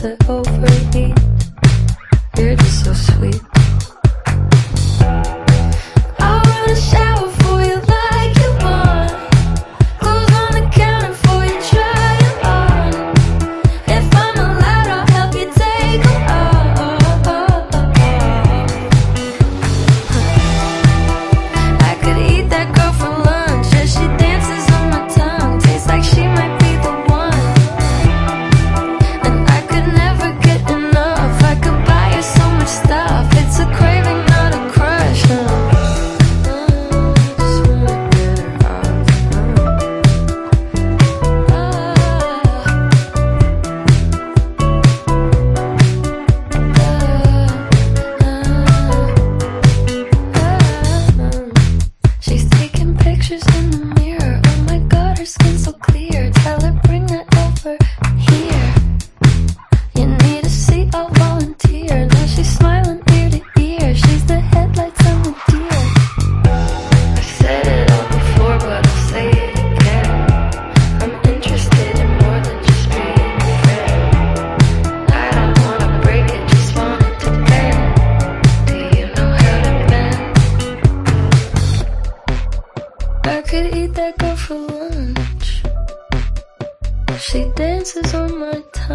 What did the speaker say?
to overeat. You're just so sweet. I'll run a shower for you like you want. Clothes on the counter for you, try it on. If I'm allowed, I'll help you take them off. I could eat that girl for lunch as she dances on my tongue. Tastes like she might be the one. And I could never get enough. I could buy her so much stuff. It's a craving, not a crush. Just wanna get her off. She's taking pictures in the mirror. Oh my god, her skin's so clear. Tell her bring that over here. You need a seat, I'll volunteer. Now she's smiling ear to ear. She's the headlights on the deer. I've said it all before, but I'll say it again. I'm interested in more than just being a friend. I don't wanna break it, just want it to bend. Do you know how to bend? I could eat that girl for lunch. She dances on my tongue.